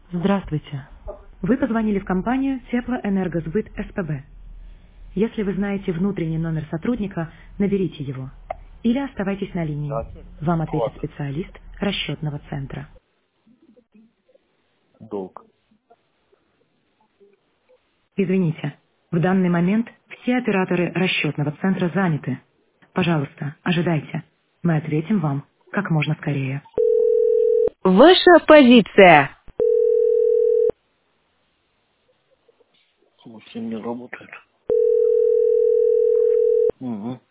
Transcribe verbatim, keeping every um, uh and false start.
Здравствуйте. Вы позвонили в компанию Теплоэнергосбыт СПБ. Если вы знаете внутренний номер сотрудника, наберите его. Или оставайтесь на линии. Да. Вам ответит Ладно. специалист расчетного центра. Долг. Извините, в данный момент все операторы расчетного центра заняты. Пожалуйста, ожидайте. Мы ответим вам как можно скорее. Ваша позиция. Слушай, не работает. Угу.